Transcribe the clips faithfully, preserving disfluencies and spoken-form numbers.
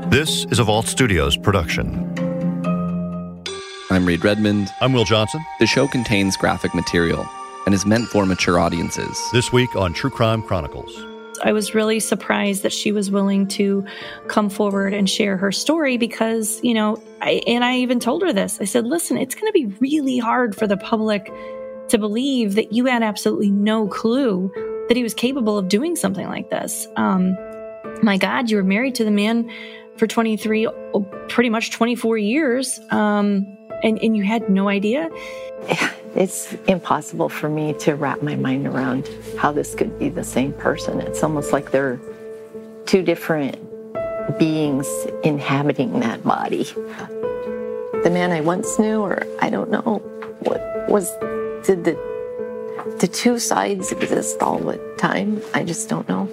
This is a Vault Studios production. I'm Reed Redmond. I'm Will Johnson. The show contains graphic material and is meant for mature audiences. This week on True Crime Chronicles. I was really surprised that she was willing to come forward and share her story because, you know, I, and I even told her this. I said, listen, it's going to be really hard for the public to believe that you had absolutely no clue that he was capable of doing something like this. Um, my God, you were married to the man for twenty-three, pretty much twenty-four years, um, and, and you had no idea? It's impossible for me to wrap my mind around how this could be the same person. It's almost like they're two different beings inhabiting that body. The man I once knew, or I don't know, what was, did the, the two sides exist all the time? I just don't know.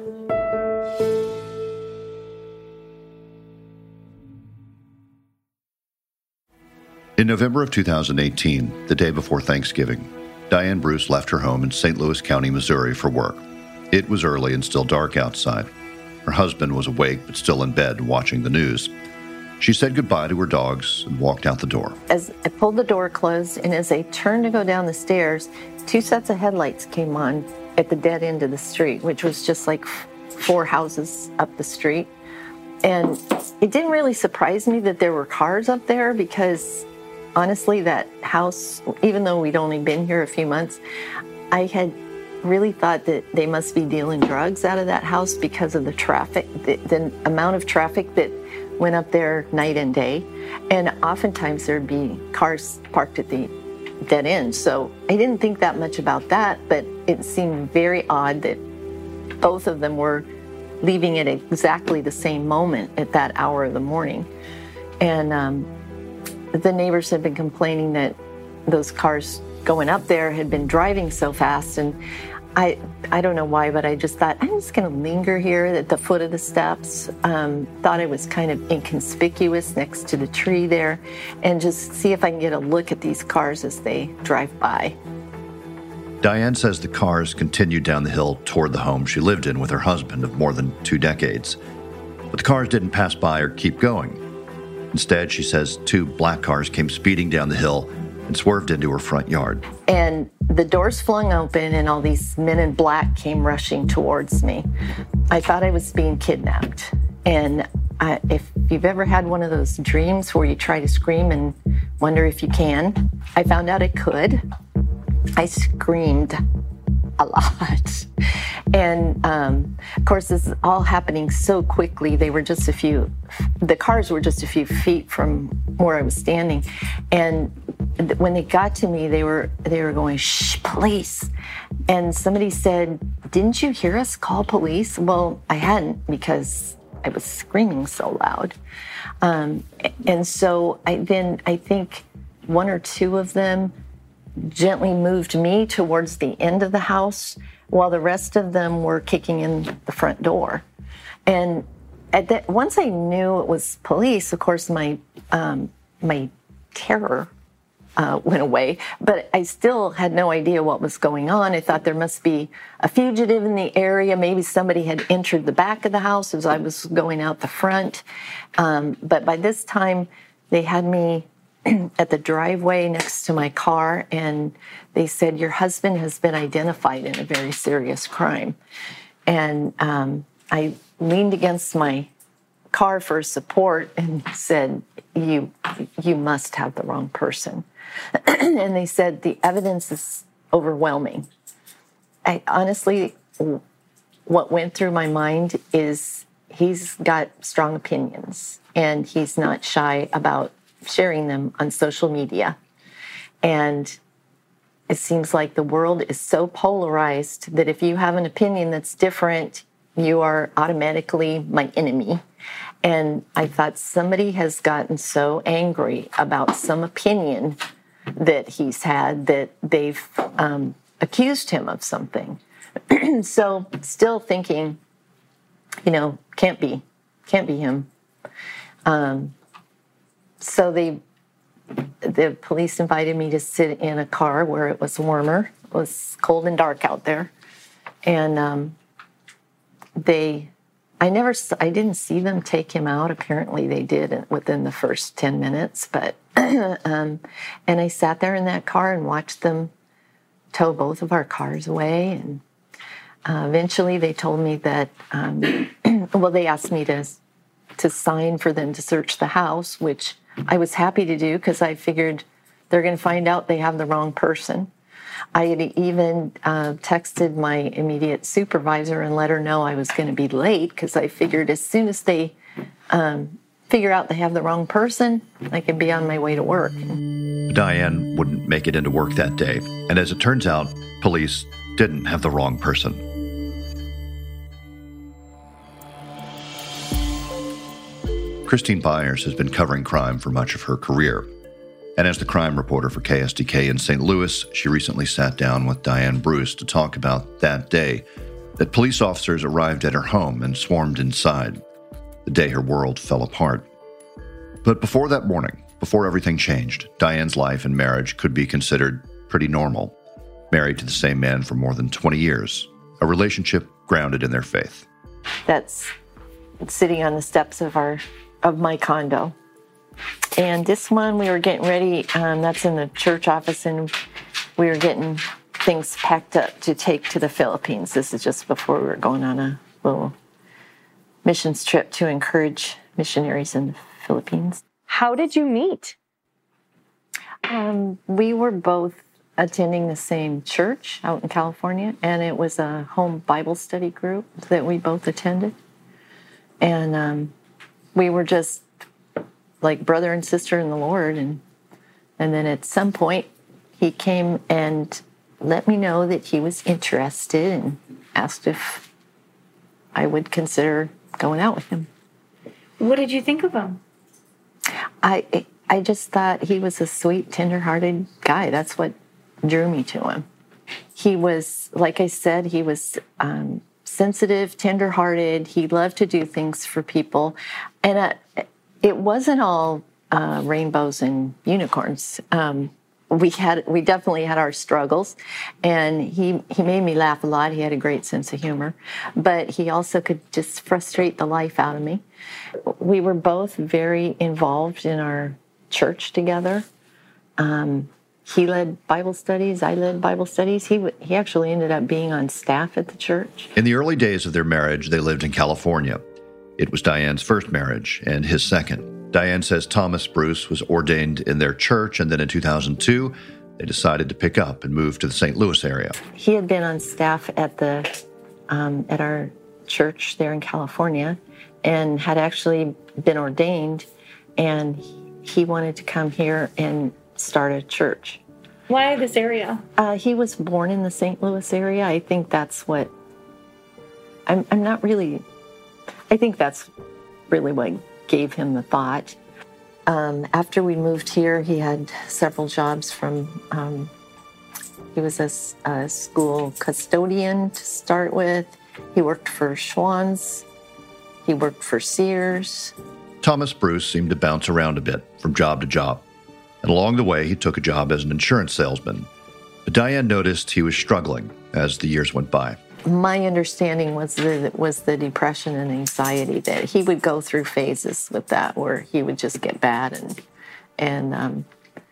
In November of two thousand eighteen, the day before Thanksgiving, Diane Bruce left her home in Saint Louis County, Missouri for work. It was early and still dark outside. Her husband was awake but still in bed watching the news. She said goodbye to her dogs and walked out the door. As I pulled the door closed and as I turned to go down the stairs, two sets of headlights came on at the dead end of the street, which was just like four houses up the street. And it didn't really surprise me that there were cars up there because honestly, that house, even though we'd only been here a few months, I had really thought that they must be dealing drugs out of that house because of the traffic, the, the amount of traffic that went up there night and day. And oftentimes there'd be cars parked at the dead end. So I didn't think that much about that, but it seemed very odd that both of them were leaving at exactly the same moment at that hour of the morning. And um, the neighbors had been complaining that those cars going up there had been driving so fast. And I I don't know why, but I just thought, I'm just going to linger here at the foot of the steps. Um, thought I was kind of inconspicuous next to the tree there and just see if I can get a look at these cars as they drive by. Diane says the cars continued down the hill toward the home she lived in with her husband of more than two decades. But the cars didn't pass by or keep going. Instead, she says two black cars came speeding down the hill and swerved into her front yard. And the doors flung open and all these men in black came rushing towards me. I thought I was being kidnapped. And I, if you've ever had one of those dreams where you try to scream and wonder if you can, I found out I could. I screamed a lot. And, um, of course, this is all happening so quickly. They were just a few, the cars were just a few feet from where I was standing. And th- when they got to me, they were, they were going, shh, police. And somebody said, didn't you hear us call police? Well, I hadn't because I was screaming so loud. Um, and so I then, I think one or two of them gently moved me towards the end of the house while the rest of them were kicking in the front door. And at that, once I knew it was police, of course, my um, my terror uh, went away, but I still had no idea what was going on. I thought there must be a fugitive in the area. Maybe somebody had entered the back of the house as I was going out the front. Um, but by this time, they had me at the driveway next to my car, and they said, your husband has been identified in a very serious crime. And um, I leaned against my car for support and said, you you must have the wrong person. And they said, the evidence is overwhelming. I honestly, what went through my mind is he's got strong opinions, and he's not shy about sharing them on social media. And it seems like the world is so polarized that if you have an opinion that's different, you are automatically my enemy. And I thought somebody has gotten so angry about some opinion that he's had that they've um, accused him of something. So still thinking, you know, can't be, can't be him. Um, So they, the police invited me to sit in a car where it was warmer. It was cold and dark out there. And um, they I never, I didn't see them take him out. Apparently they did within the first ten minutes, but, um, and I sat there in that car and watched them tow both of our cars away. And uh, eventually they told me that, um, well, they asked me to, to sign for them to search the house, which I was happy to do because I figured they're going to find out they have the wrong person. I had even uh, texted my immediate supervisor and let her know I was going to be late because I figured as soon as they um, figure out they have the wrong person, I can be on my way to work. Diane wouldn't make it into work that day, and as it turns out, police didn't have the wrong person. Christine Byers has been covering crime for much of her career. And as the crime reporter for K S D K in Saint Louis, she recently sat down with Diane Bruce to talk about that day that police officers arrived at her home and swarmed inside, the day her world fell apart. But before that morning, before everything changed, Diane's life and marriage could be considered pretty normal. Married to the same man for more than twenty years, a relationship grounded in their faith. That's sitting on the steps of our of my condo. And this one, we were getting ready, um, that's in the church office, and we were getting things packed up to take to the Philippines. This is just before we were going on a little missions trip to encourage missionaries in the Philippines. How did you meet? Um, we were both attending the same church out in California, and it was a home Bible study group that we both attended. And um, we were just like brother and sister in the Lord. And and then at some point, he came and let me know that he was interested and asked if I would consider going out with him. What did you think of him? I I just thought he was a sweet, tender-hearted guy. That's what drew me to him. He was, like I said, he was um, sensitive, tender-hearted. He loved to do things for people. And uh, it wasn't all uh, rainbows and unicorns. Um, we had, we definitely had our struggles, and he, he made me laugh a lot. He had a great sense of humor, but he also could just frustrate the life out of me. We were both very involved in our church together. Um, he led Bible studies. I led Bible studies. He w- he actually ended up being on staff at the church. In the early days of their marriage, they lived in California. It was Diane's first marriage and his second. Diane says Thomas Bruce was ordained in their church, and then in two thousand two, they decided to pick up and move to the Saint Louis area. He had been on staff at the um, at our church there in California and had actually been ordained, and he wanted to come here and start a church. Why this area? Uh, he was born in the Saint Louis area. I think that's what, I'm, I'm not really, I think that's really what gave him the thought. Um, after we moved here, he had several jobs from, um, he was a, a school custodian to start with. He worked for Schwann's. He worked for Sears. Thomas Bruce seemed to bounce around a bit from job to job, and along the way he took a job as an insurance salesman. But Diane noticed he was struggling as the years went by. My understanding was that was the depression and anxiety, that he would go through phases with that where he would just get bad and and um,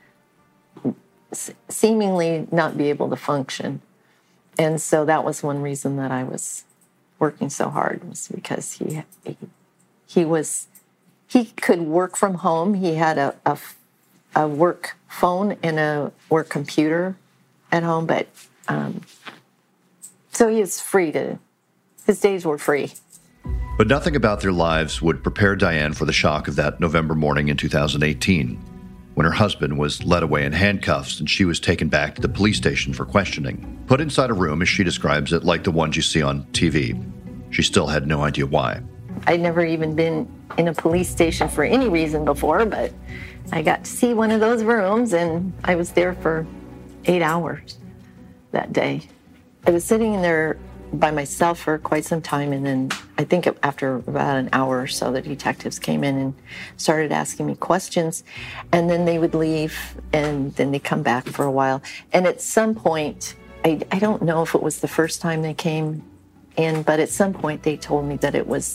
seemingly not be able to function. And so that was one reason that I was working so hard, was because he he, he was he could work from home. He had a, a a work phone and a work computer at home, but um, so he was free to, his days were free. But nothing about their lives would prepare Diane for the shock of that November morning in two thousand eighteen, when her husband was led away in handcuffs and she was taken back to the police station for questioning. Put inside a room, as she describes it, like the ones you see on T V. She still had no idea why. I'd never even been in a police station for any reason before, but I got to see one of those rooms, and I was there for eight hours that day. I was sitting in there by myself for quite some time, and then I think after about an hour or so, the detectives came in and started asking me questions, and then they would leave, and then they come back for a while. And at some point, I, I don't know if it was the first time they came in, but at some point they told me that it was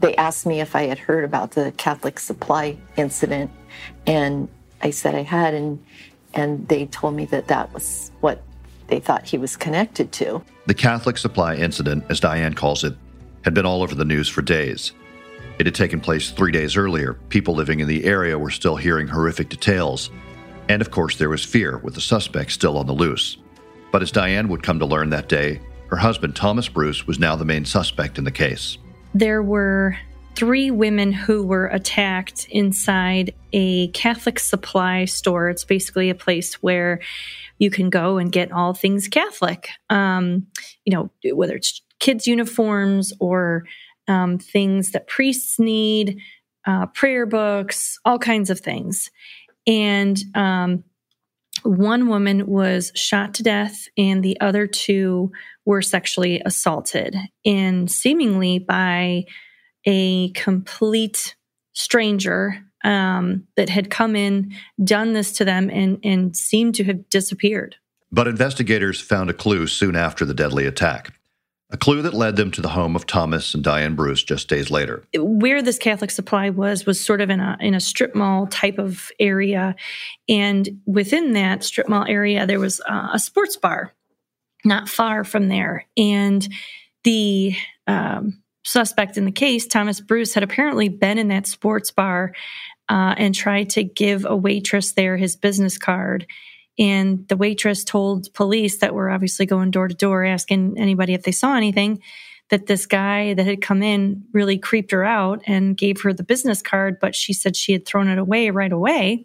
they asked me if I had heard about the Catholic Supply incident, and I said I had, and and they told me that that was what they thought he was connected to. The Catholic Supply incident, as Diane calls it, had been all over the news for days. It had taken place three days earlier. People living in the area were still hearing horrific details. And of course, there was fear with the suspect still on the loose. But as Diane would come to learn that day, her husband, Thomas Bruce, was now the main suspect in the case. There were three women who were attacked inside a Catholic supply store. It's basically a place where you can go and get all things Catholic, um, you know, whether it's kids' uniforms or um, things that priests need, uh, prayer books, all kinds of things. And um, one woman was shot to death, and the other two were sexually assaulted, and seemingly by a complete stranger um, that had come in, done this to them, and, and seemed to have disappeared. But investigators found a clue soon after the deadly attack, a clue that led them to the home of Thomas and Diane Bruce just days later. Where this Catholic Supply was, was sort of in a in a strip mall type of area. And within that strip mall area, there was uh, a sports bar not far from there. And the um, suspect in the case, Thomas Bruce, had apparently been in that sports bar uh, and tried to give a waitress there his business card. And the waitress told police that were obviously going door to door asking anybody if they saw anything, that this guy that had come in really creeped her out and gave her the business card, but she said she had thrown it away right away.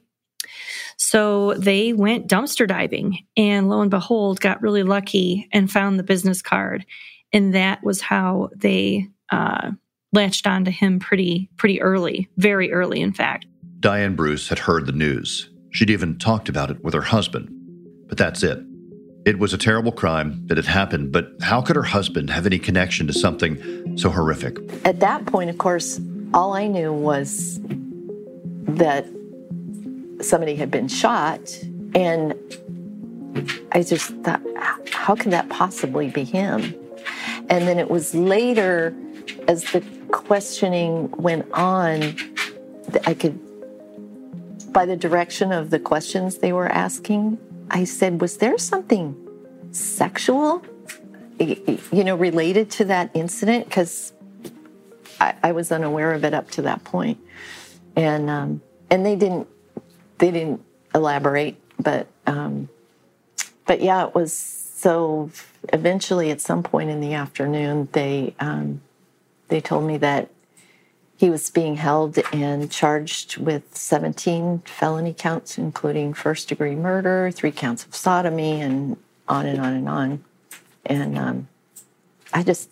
So they went dumpster diving, and lo and behold, got really lucky and found the business card. And that was how they uh, latched onto him pretty, pretty early, very early, in fact. Diane Bruce had heard the news. She'd even talked about it with her husband. But that's it. It was a terrible crime that had happened, but how could her husband have any connection to something so horrific? At that point, of course, all I knew was that somebody had been shot, and I just thought, how could that possibly be him? And then it was later, as the questioning went on, I could, by the direction of the questions they were asking, I said, was there something sexual, you know, related to that incident? Because I, I was unaware of it up to that point. And um, and they didn't they didn't elaborate, but um, but yeah, it was. So eventually, at some point in the afternoon, they um, they told me that he was being held and charged with seventeen felony counts, including first-degree murder, three counts of sodomy, and on and on and on. And um, I just,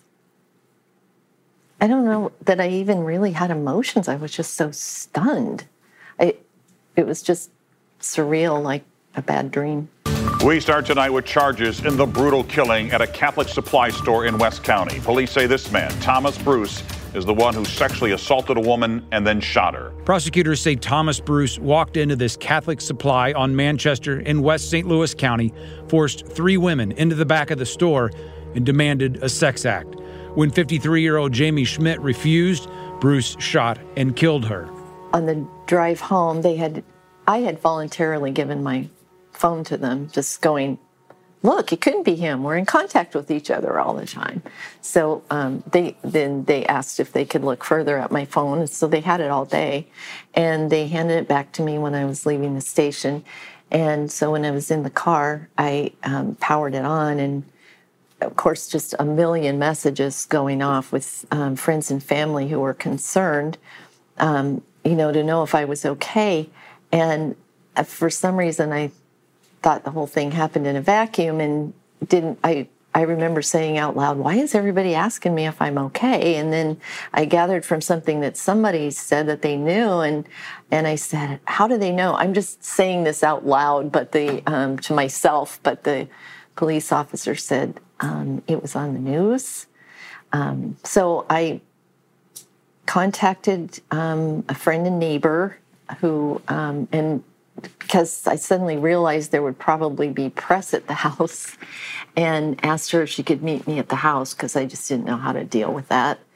I don't know that I even really had emotions. I was just so stunned. I, it was just surreal, like a bad dream. We start tonight with charges in the brutal killing at a Catholic supply store in West County. Police say this man, Thomas Bruce, is the one who sexually assaulted a woman and then shot her. Prosecutors say Thomas Bruce walked into this Catholic supply on Manchester in West Saint Louis County, forced three women into the back of the store, and demanded a sex act. When fifty-three-year-old Jamie Schmidt refused, Bruce shot and killed her. On the drive home, they had, I had voluntarily given my phone to them, just going, look, it couldn't be him. We're in contact with each other all the time. So um, they then they asked if they could look further at my phone. So they had it all day. And they handed it back to me when I was leaving the station. And so when I was in the car, I um, powered it on. And, of course, just a million messages going off with um, friends and family who were concerned, um, you know, to know if I was okay. And uh, for some reason, I thought the whole thing happened in a vacuum, and didn't I I remember saying out loud, why is everybody asking me if I'm okay? And then I gathered from something that somebody said that they knew, and and I said, how do they know? I'm just saying this out loud, but the um, to myself, but the police officer said um, it was on the news. Um, so I contacted um, a friend and neighbor who um, and because I suddenly realized there would probably be press at the house, and asked her if she could meet me at the house because I just didn't know how to deal with that.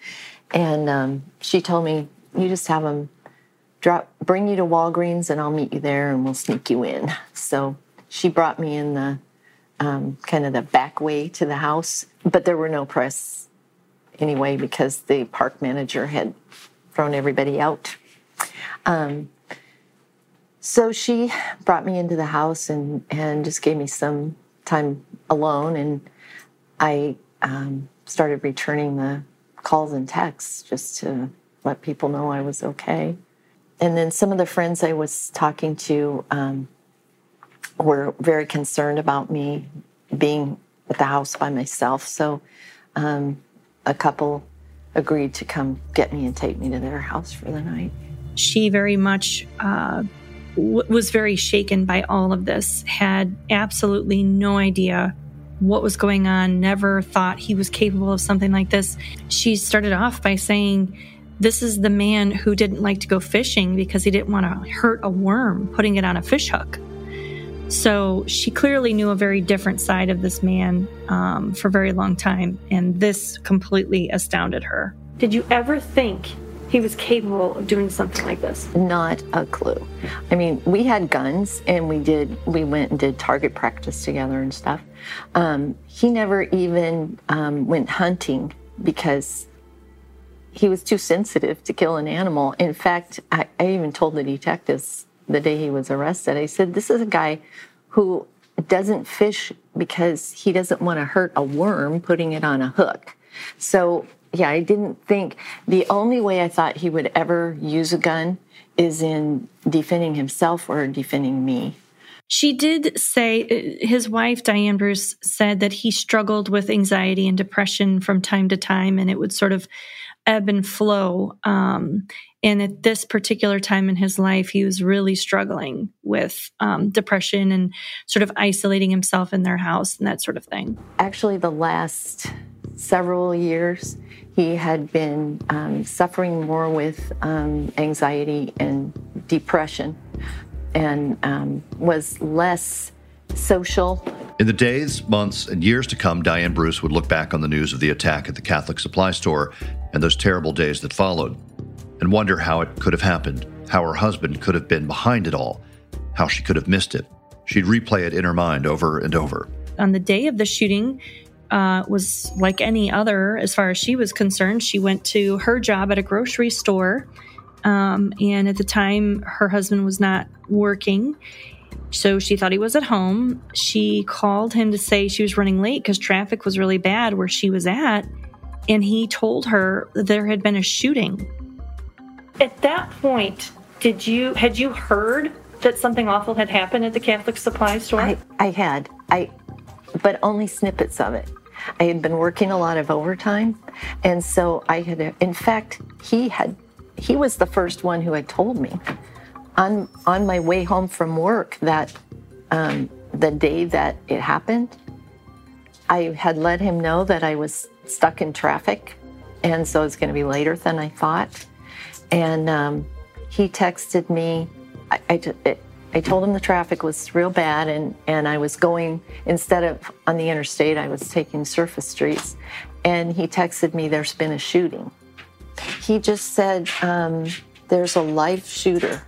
And um, she told me, you just have them drop, bring you to Walgreens and I'll meet you there and we'll sneak you in. So she brought me in the um, kind of the back way to the house, but there were no press anyway because the park manager had thrown everybody out. Um, so she brought me into the house and, and just gave me some time alone, and I um, started returning the calls and texts just to let people know I was okay. And then some of the friends I was talking to um, were very concerned about me being at the house by myself. So um, a couple agreed to come get me and take me to their house for the night. She very much uh, w- was very shaken by all of this, had absolutely no idea what was going on, never thought he was capable of something like this. She started off by saying, this is the man who didn't like to go fishing because he didn't want to hurt a worm putting it on a fish hook. So she clearly knew a very different side of this man um, for a very long time, and this completely astounded her. Did you ever think he was capable of doing something like this? Not a clue. I mean, we had guns, and we did. We went and did target practice together and stuff. Um, he never even um, went hunting because he was too sensitive to kill an animal. In fact, I, I even told the detectives the day he was arrested, I said, this is a guy who doesn't fish because he doesn't want to hurt a worm putting it on a hook. So, yeah, I didn't think, the only way I thought he would ever use a gun is in defending himself or defending me. She did say, his wife, Diane Bruce, said that he struggled with anxiety and depression from time to time, and it would sort of ebb and flow. Um, and at this particular time in his life, he was really struggling with um, depression and sort of isolating himself in their house and that sort of thing. Actually, the last several years, he had been um, suffering more with um, anxiety and depression, and um, was less social. In the days, months, and years to come, Diane Bruce would look back on the news of the attack at the Catholic supply store and those terrible days that followed, and wonder how it could have happened, how her husband could have been behind it all, how she could have missed it. She'd replay it in her mind over and over. On the day of the shooting, uh, was like any other, as far as she was concerned. She went to her job at a grocery store, um, and at the time, her husband was not working. So she thought he was at home. She called him to say she was running late because traffic was really bad where she was at. And he told her that there had been a shooting. At that point, did you had you heard that something awful had happened at the Catholic supply store? I, I had, I, but only snippets of it. I had been working a lot of overtime, and so I had, in fact, he had, he was the first one who had told me on on my way home from work that um, the day that it happened, I had let him know that I was stuck in traffic, and so it's going to be later than I thought. And um, he texted me. I, I, I told him the traffic was real bad, and, and I was going, instead of on the interstate, I was taking surface streets. And he texted me, there's been a shooting. He just said, um, there's a live shooter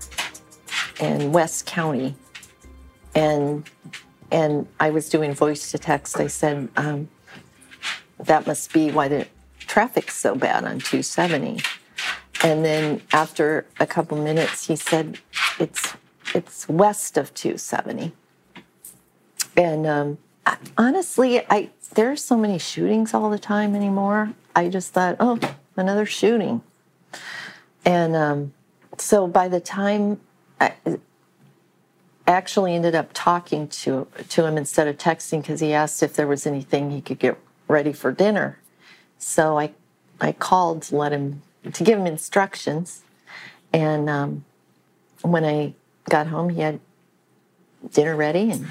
in West County. And and I was doing voice to text. I said, um, that must be why the traffic's so bad on two seventy. And then after a couple minutes, he said, it's it's west of two seventy. And um, honestly, I there are so many shootings all the time anymore. I just thought, oh, another shooting. And um, so by the time I actually ended up talking to to him instead of texting, because he asked if there was anything he could get ready for dinner. So I I called to let him to give him instructions, and um, when I got home, he had dinner ready, and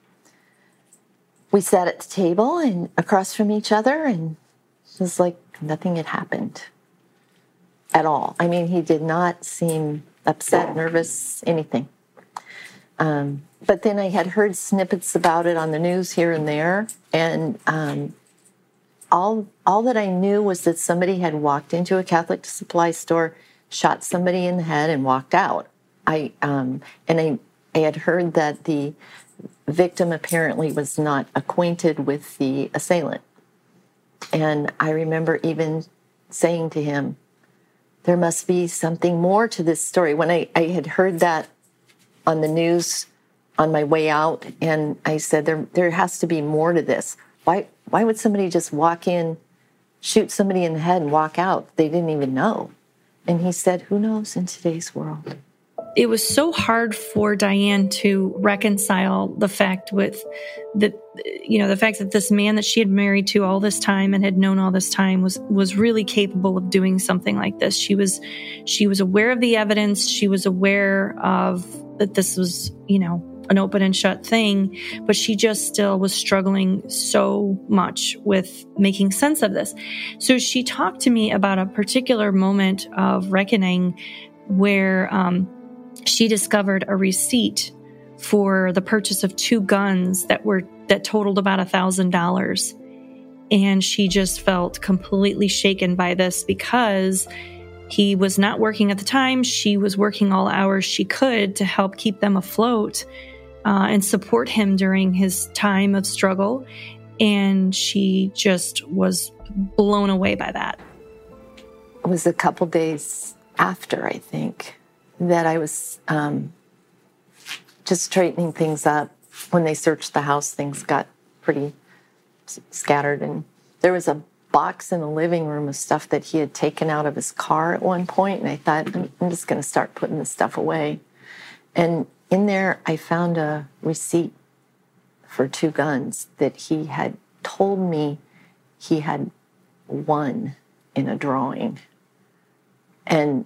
we sat at the table and across from each other, and it was like nothing had happened at all. I mean, he did not seem upset, nervous, anything. Um, but then I had heard snippets about it on the news here and there, and um, all all that I knew was that somebody had walked into a Catholic supply store, shot somebody in the head, and walked out. I um, and I, I had heard that the victim apparently was not acquainted with the assailant. And I remember even saying to him, there must be something more to this story. When I, I had heard that on the news on my way out, and I said, there there has to be more to this. Why why would somebody just walk in, shoot somebody in the head and walk out? They didn't even know. And he said, who knows in today's world? It was so hard for Diane to reconcile the fact with the, you know, the fact that this man that she had married to all this time and had known all this time was, was really capable of doing something like this. She was, she was aware of the evidence. She was aware of that this was, you know, an open and shut thing, but she just still was struggling so much with making sense of this. So she talked to me about a particular moment of reckoning where, um, she discovered a receipt for the purchase of two guns that were that totaled about a thousand dollars. And she just felt completely shaken by this because he was not working at the time. She was working all hours she could to help keep them afloat uh, and support him during his time of struggle. And she just was blown away by that. It was a couple days after, I think, that I was um, just straightening things up. When they searched the house, things got pretty scattered. And there was a box in the living room of stuff that he had taken out of his car at one point. And I thought, I'm, I'm just going to start putting this stuff away. And in there, I found a receipt for two guns that he had told me he had won in a drawing. And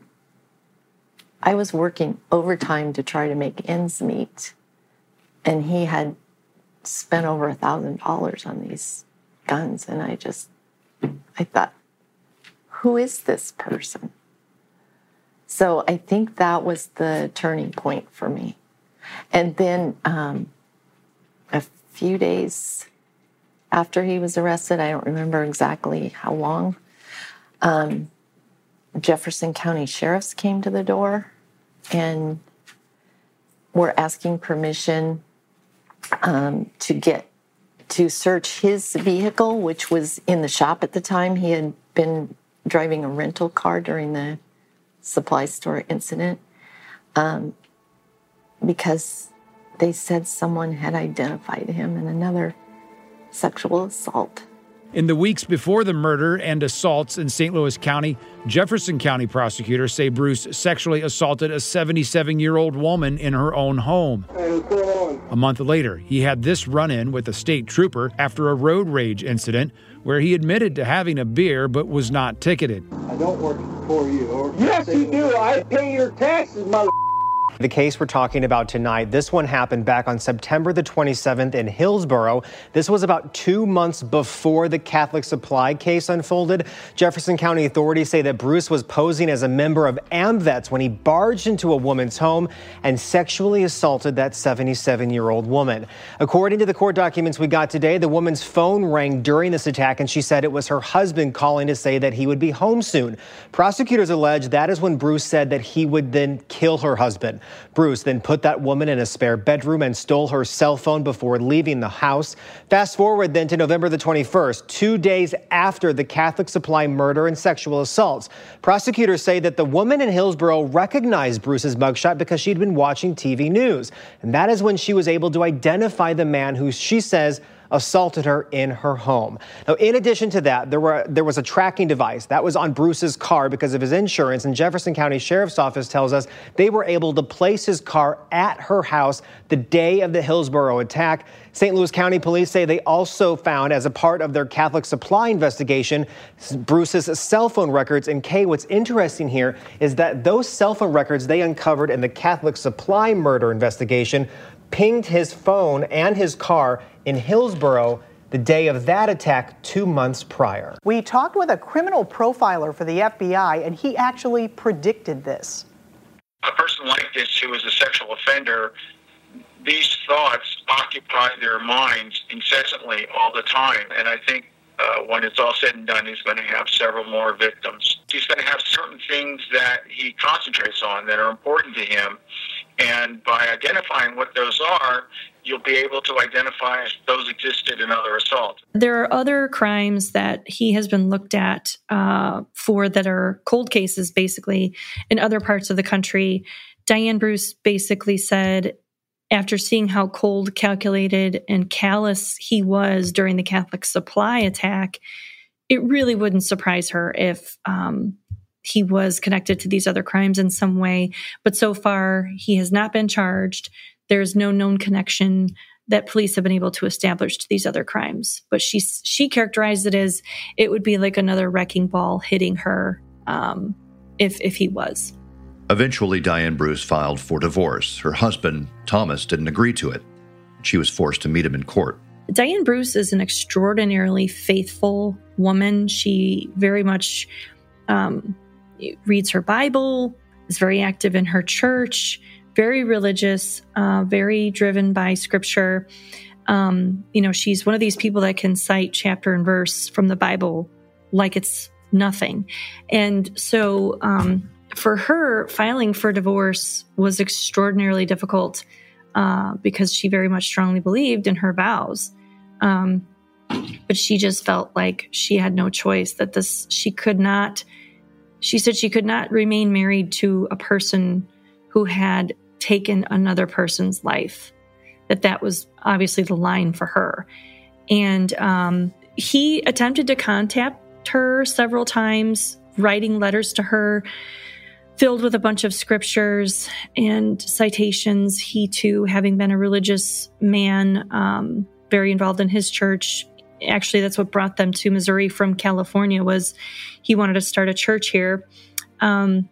I was working overtime to try to make ends meet, and he had spent over a thousand dollars on these guns. And I just, I thought, who is this person? So I think that was the turning point for me. And then um, a few days after he was arrested, I don't remember exactly how long, um, Jefferson County sheriffs came to the door and were asking permission um, to get to search his vehicle, which was in the shop at the time. He had been driving a rental car during the supply store incident um, because they said someone had identified him in another sexual assault. In the weeks before the murder and assaults in Saint Louis County, Jefferson County prosecutors say Bruce sexually assaulted a seventy-seven-year-old woman in her own home. Hey, what's going on? A month later, he had this run-in with a state trooper after a road rage incident where he admitted to having a beer but was not ticketed. I don't work for you. Or yes, you do. I pay your taxes, mother. The case we're talking about tonight, this one happened back on September the twenty-seventh in Hillsborough. This was about two months before the Catholic Supply case unfolded. Jefferson County authorities say that Bruce was posing as a member of AMVETS when he barged into a woman's home and sexually assaulted that seventy-seven-year-old woman. According to the court documents we got today, the woman's phone rang during this attack, and she said it was her husband calling to say that he would be home soon. Prosecutors allege that is when Bruce said that he would then kill her husband. Bruce then put that woman in a spare bedroom and stole her cell phone before leaving the house. Fast forward then to November the twenty-first, two days after the Catholic Supply murder and sexual assaults. Prosecutors say that the woman in Hillsborough recognized Bruce's mugshot because she'd been watching T V news. And that is when she was able to identify the man who she says assaulted her in her home. Now, in addition to that, there were there was a tracking device that was on Bruce's car because of his insurance, and Jefferson County Sheriff's Office tells us they were able to place his car at her house the day of the Hillsborough attack. Saint Louis County Police say they also found, as a part of their Catholic Supply investigation, Bruce's cell phone records. And Kay, what's interesting here is that those cell phone records they uncovered in the Catholic Supply murder investigation pinged his phone and his car in Hillsborough the day of that attack two months prior. We talked with a criminal profiler for the F B I, and he actually predicted this. A person like this who is a sexual offender, these thoughts occupy their minds incessantly all the time. And I think uh, when it's all said and done, he's going to have several more victims. He's going to have certain things that he concentrates on that are important to him. And by identifying what those are, you'll be able to identify if those existed in other assaults. There are other crimes that he has been looked at uh, for that are cold cases, basically, in other parts of the country. Diane Bruce basically said, after seeing how cold, calculated, and callous he was during the Catholic Supply attack, it really wouldn't surprise her if um, he was connected to these other crimes in some way. But so far, he has not been charged. There's no known connection that police have been able to establish to these other crimes. But she she characterized it as it would be like another wrecking ball hitting her um, if if he was. Eventually, Diane Bruce filed for divorce. Her husband, Thomas, didn't agree to it. She was forced to meet him in court. Diane Bruce is an extraordinarily faithful woman. She very much um, reads her Bible, is very active in her church, very religious, uh, very driven by scripture. Um, you know, she's one of these people that can cite chapter and verse from the Bible like it's nothing. And so um, for her, filing for divorce was extraordinarily difficult uh, because she very much strongly believed in her vows. Um, but she just felt like she had no choice, that this, she could not, she said she could not remain married to a person who had taken another person's life, that that was obviously the line for her. And um, he attempted to contact her several times, writing letters to her filled with a bunch of scriptures and citations. He, too, having been a religious man, um, very involved in his church. Actually, that's what brought them to Missouri from California, was he wanted to start a church here. Um,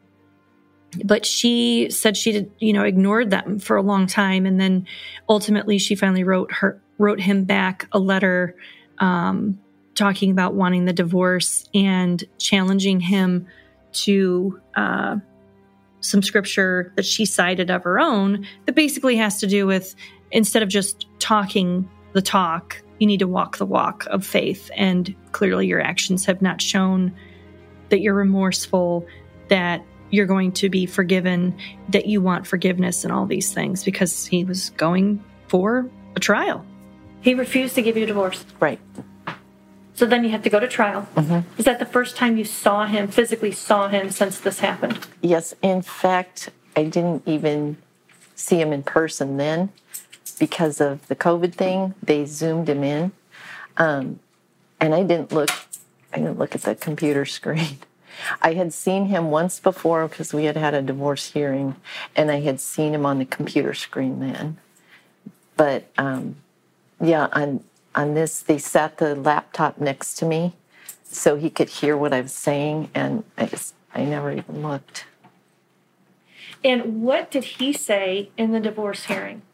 but she said she did, you know, ignored them for a long time. And then ultimately she finally wrote her, wrote him back a letter, um, talking about wanting the divorce and challenging him to, uh, some scripture that she cited of her own that basically has to do with, instead of just talking the talk, you need to walk the walk of faith. And clearly your actions have not shown that you're remorseful, that you're going to be forgiven, that you want forgiveness and all these things, because he was going for a trial. He refused to give you a divorce. Right. So then you had to go to trial. Mm-hmm. Is that the first time you saw him, physically saw him since this happened? Yes. In fact, I didn't even see him in person then because of the COVID thing. They Zoomed him in. Um, and I didn't look, I didn't look at the computer screen. I had seen him once before because we had had a divorce hearing, and I had seen him on the computer screen then. But um, yeah, on on this, they sat the laptop next to me so he could hear what I was saying, and I just, I never even looked. And what did he say in the divorce hearing?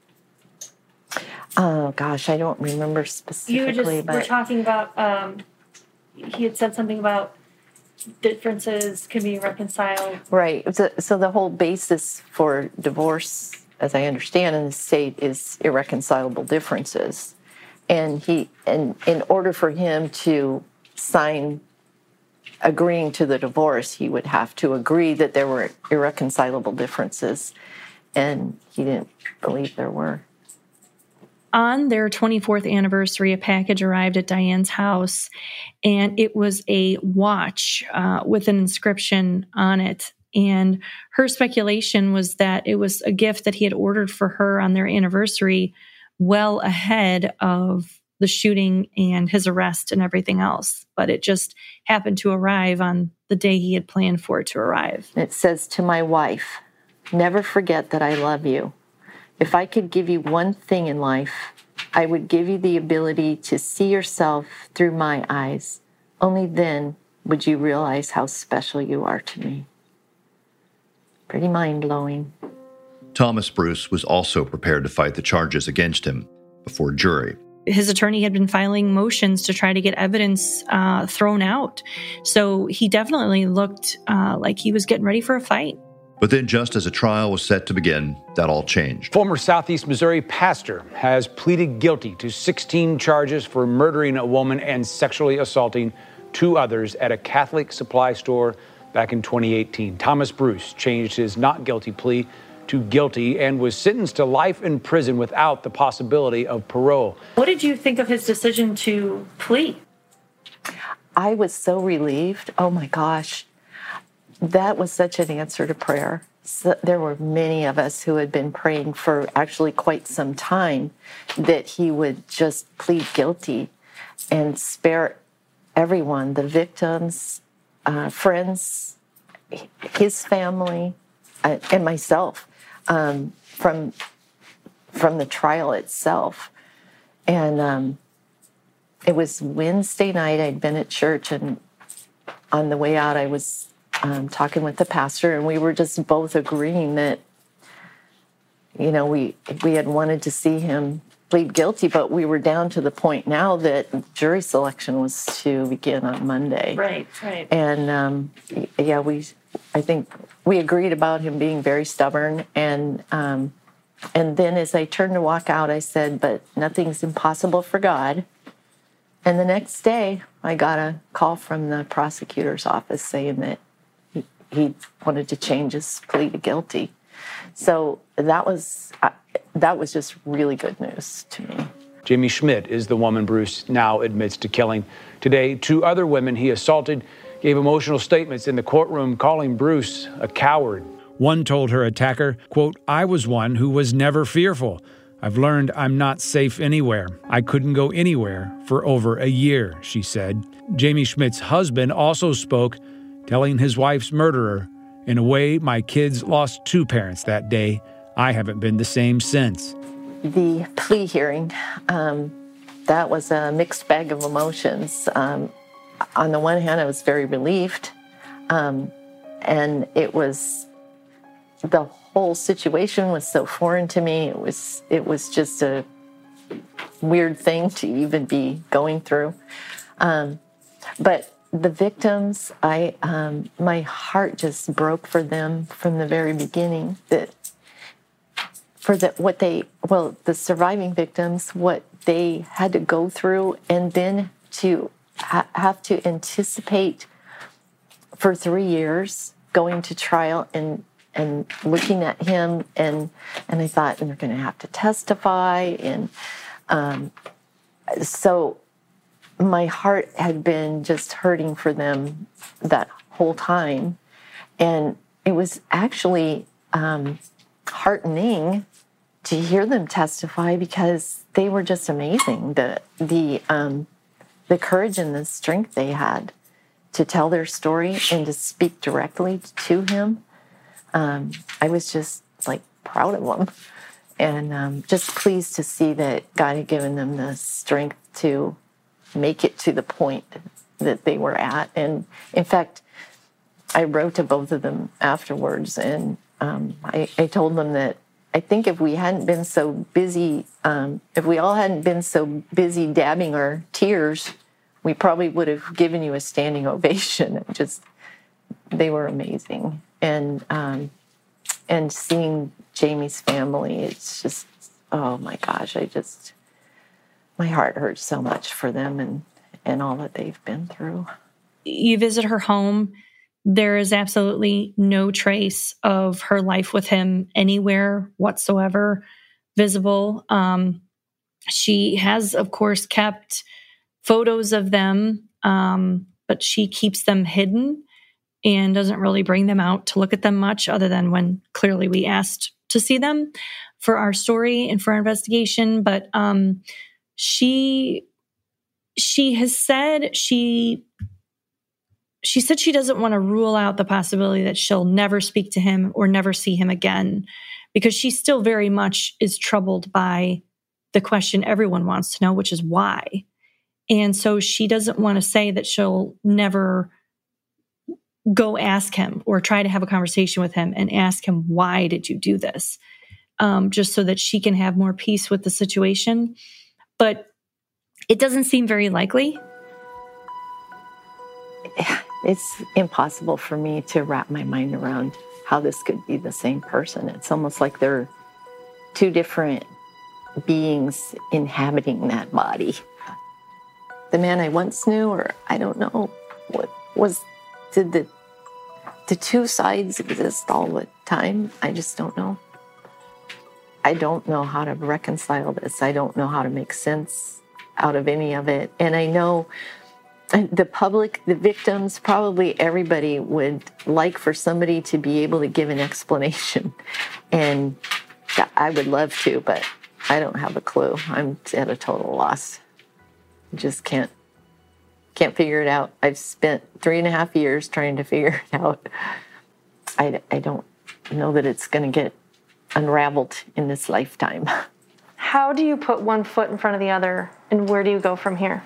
Oh, gosh, I don't remember specifically. You just but... were talking about, um, he had said something about differences can be reconciled. Right. So, so the whole basis for divorce, as I understand in the state, is irreconcilable differences. And he, and in order for him to sign agreeing to the divorce, he would have to agree that there were irreconcilable differences. And he didn't believe there were. On their twenty-fourth anniversary, a package arrived at Diane's house, and it was a watch uh, with an inscription on it. And her speculation was that it was a gift that he had ordered for her on their anniversary well ahead of the shooting and his arrest and everything else. But it just happened to arrive on the day he had planned for it to arrive. It says, "To my wife, never forget that I love you. If I could give you one thing in life, I would give you the ability to see yourself through my eyes. Only then would you realize how special you are to me." Pretty mind-blowing. Thomas Bruce was also prepared to fight the charges against him before jury. His attorney had been filing motions to try to get evidence uh, thrown out. So he definitely looked uh, like he was getting ready for a fight. But then just as a trial was set to begin, that all changed. Former Southeast Missouri pastor has pleaded guilty to sixteen charges for murdering a woman and sexually assaulting two others at a Catholic supply store back in twenty eighteen. Thomas Bruce changed his not guilty plea to guilty and was sentenced to life in prison without the possibility of parole. What did you think of his decision to plea? I was so relieved. Oh my gosh. That was such an answer to prayer. So there were many of us who had been praying for actually quite some time that he would just plead guilty and spare everyone, the victims, uh, friends, his family, uh, and myself um, from from the trial itself. And um, it was Wednesday night. I'd been at church, and on the way out, I was Um, talking with the pastor, and we were just both agreeing that, you know, we we had wanted to see him plead guilty, but we were down to the point now that jury selection was to begin on Monday. Right, right. And um, yeah, we, I think we agreed about him being very stubborn, and um, and then as I turned to walk out, I said, "But nothing's impossible for God." And the next day, I got a call from the prosecutor's office saying that he wanted to change his plea to guilty. So that was uh, that was just really good news to me. Jamie Schmidt is the woman Bruce now admits to killing. Today, two other women he assaulted gave emotional statements in the courtroom calling Bruce a coward. One told her attacker, quote, "I was one who was never fearful. I've learned I'm not safe anywhere. I couldn't go anywhere for over a year," she said. Jamie Schmidt's husband also spoke, telling his wife's murderer, "In a way, my kids lost two parents that day. I haven't been the same since." The plea hearing, um, that was a mixed bag of emotions. Um, on the one hand, I was very relieved, um, and it was, the whole situation was so foreign to me. It was, it was just a weird thing to even be going through. Um, but the victims, I um, my heart just broke for them from the very beginning. That for the, what they, well, the surviving victims, what they had to go through, and then to ha- have to anticipate for three years going to trial and and looking at him, and and I thought, and they're going to have to testify, and um, so. My heart had been just hurting for them that whole time. And it was actually um, heartening to hear them testify because they were just amazing. The the um, the courage and the strength they had to tell their story and to speak directly to him. Um, I was just like proud of them, and um, just pleased to see that God had given them the strength to make it to the point that they were at. And in fact, I wrote to both of them afterwards, and um, I, I told them that I think if we hadn't been so busy, um, if we all hadn't been so busy dabbing our tears, we probably would have given you a standing ovation. Just, they were amazing. And um, and seeing Jamie's family, it's just, oh my gosh, I just, my heart hurts so much for them and, and all that they've been through. You visit her home. There is absolutely no trace of her life with him anywhere whatsoever visible. Um, she has, of course, kept photos of them, um, but she keeps them hidden and doesn't really bring them out to look at them much, other than when clearly we asked to see them for our story and for our investigation. But um, she she has said she she said she doesn't want to rule out the possibility that she'll never speak to him or never see him again, because she still very much is troubled by the question everyone wants to know, which is why. And so she doesn't want to say that she'll never go ask him or try to have a conversation with him and ask him, why did you do this? Um, just so that she can have more peace with the situation. But it doesn't seem very likely. It's impossible for me to wrap my mind around how this could be the same person. It's almost like they're two different beings inhabiting that body. The man I once knew, or I don't know, what was, did the, the two sides exist all the time? I just don't know. I don't know how to reconcile this. I don't know how to make sense out of any of it. And I know the public, the victims, probably everybody would like for somebody to be able to give an explanation. And I would love to, but I don't have a clue. I'm at a total loss. I just can't, can't figure it out. I've spent three and a half years trying to figure it out. I, I don't know that it's going to get unraveled in this lifetime. How do you put one foot in front of the other, and where do you go from here?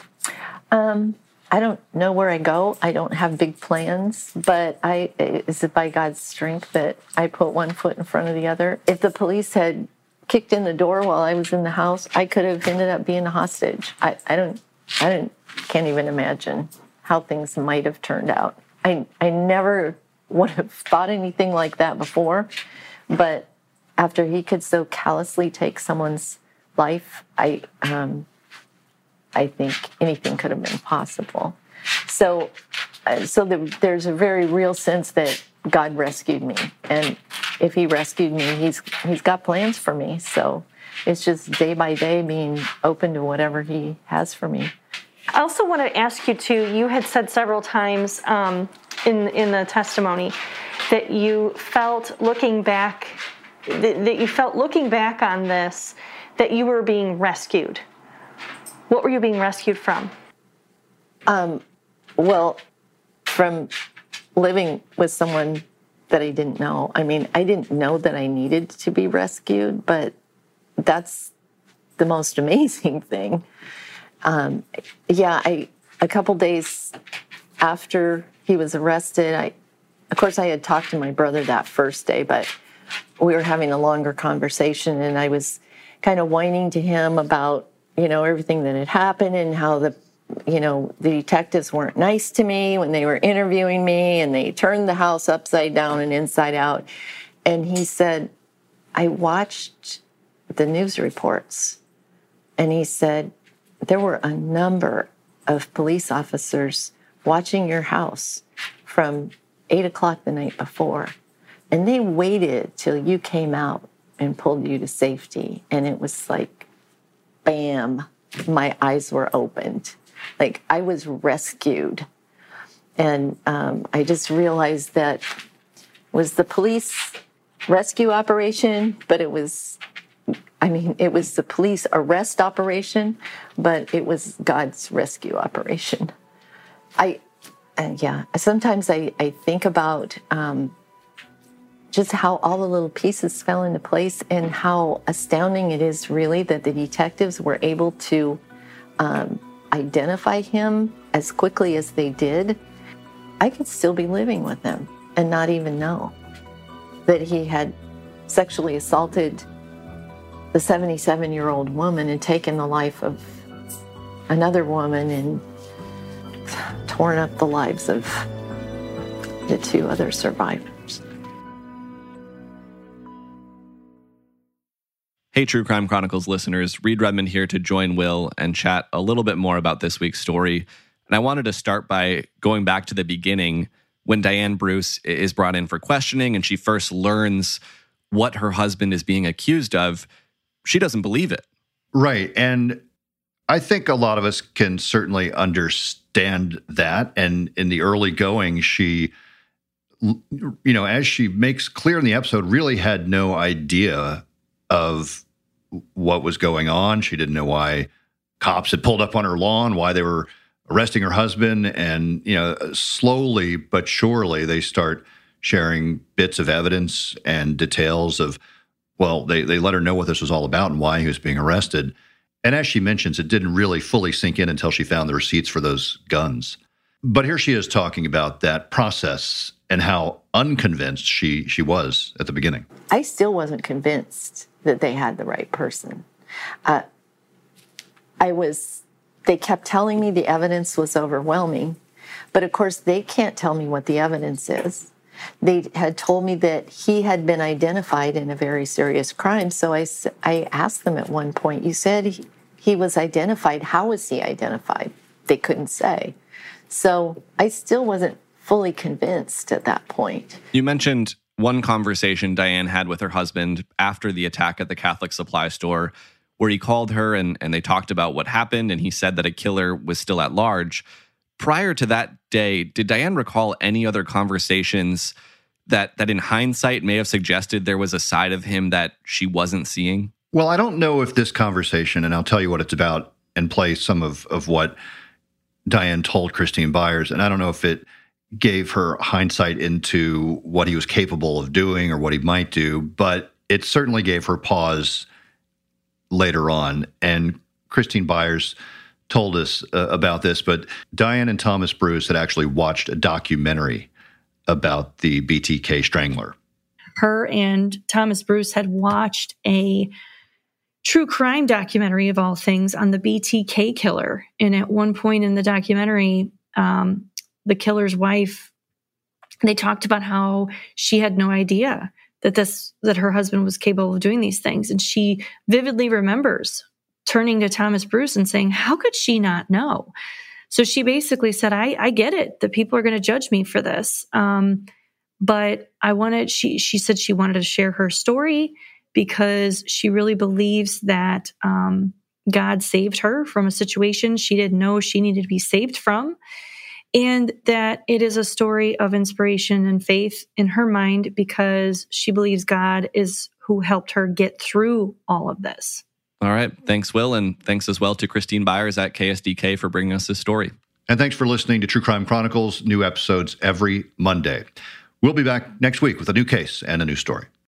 Um, I don't know where I go. I don't have big plans, but I is it by God's strength that I put one foot in front of the other? If the police had kicked in the door while I was in the house, I could have ended up being a hostage. I, I don't, I don't, can't even imagine how things might have turned out. I, I never would have thought anything like that before, but after he could so callously take someone's life, I, um, I think anything could have been possible. So, uh, so the, there's a very real sense that God rescued me, and if He rescued me, He's He's got plans for me. So, it's just day by day being open to whatever He has for me. I also want to ask you too. You had said several times um, in in the testimony that you felt looking back, that, that you felt looking back on this, that you were being rescued. What were you being rescued from? Um, well, from living with someone that I didn't know. I mean, I didn't know that I needed to be rescued, but that's the most amazing thing. Um, yeah, I a couple days after he was arrested, I, of course, I had talked to my brother that first day, but we were having a longer conversation, and I was kind of whining to him about, you know, everything that had happened and how the, you know, the detectives weren't nice to me when they were interviewing me, and they turned the house upside down and inside out. And he said, I watched the news reports, and he said, there were a number of police officers watching your house from eight o'clock the night before, and they waited till you came out and pulled you to safety. And it was like, bam, my eyes were opened. Like I was rescued. And um, I just realized that it was the police rescue operation, but it was, I mean, it was the police arrest operation, but it was God's rescue operation. I, uh, yeah, sometimes I, I think about um, just how all the little pieces fell into place, and how astounding it is really that the detectives were able to um, identify him as quickly as they did. I could still be living with him and not even know that he had sexually assaulted the seventy-seven-year-old woman and taken the life of another woman and torn up the lives of the two other survivors. Hey, True Crime Chronicles listeners, Reed Redmond here to join Will and chat a little bit more about this week's story. And I wanted to start by going back to the beginning when Diane Bruce is brought in for questioning and she first learns what her husband is being accused of. She doesn't believe it. Right. And I think a lot of us can certainly understand that. And in the early going, she, you know, as she makes clear in the episode, really had no idea of what was going on. She didn't know why cops had pulled up on her lawn, why they were arresting her husband. And, you know, slowly but surely they start sharing bits of evidence and details of, well, they, they let her know what this was all about and why he was being arrested. And as she mentions, it didn't really fully sink in until she found the receipts for those guns. But here she is talking about that process and how unconvinced she she was at the beginning. I still wasn't convinced that they had the right person. Uh, I was, they kept telling me the evidence was overwhelming, but of course they can't tell me what the evidence is. They had told me that he had been identified in a very serious crime. So I, I asked them at one point, you said he, he was identified. How was he identified? They couldn't say. So I still wasn't fully convinced at that point. You mentioned one conversation Diane had with her husband after the attack at the Catholic supply store, where he called her and, and they talked about what happened, and he said that a killer was still at large. Prior to that day, did Diane recall any other conversations that, that in hindsight may have suggested there was a side of him that she wasn't seeing? Well, I don't know if this conversation, and I'll tell you what it's about and play some of, of what Diane told Christine Byers, and I don't know if it gave her hindsight into what he was capable of doing or what he might do, but it certainly gave her pause later on. And Christine Byers told us uh, about this, but Diane and Thomas Bruce had actually watched a documentary about the B T K Strangler. Her and Thomas Bruce had watched a true crime documentary, of all things, on the B T K killer. And at one point in the documentary, um, the killer's wife, they talked about how she had no idea that this that her husband was capable of doing these things. And she vividly remembers turning to Thomas Bruce and saying, how could she not know? So she basically said, I, I get it, that people are going to judge me for this. Um, but I wanted, she, she said she wanted to share her story because she really believes that um, God saved her from a situation she didn't know she needed to be saved from. And that it is a story of inspiration and faith in her mind because she believes God is who helped her get through all of this. All right. Thanks, Will. And thanks as well to Christine Byers at K S D K for bringing us this story. And thanks for listening to True Crime Chronicles, new episodes every Monday. We'll be back next week with a new case and a new story.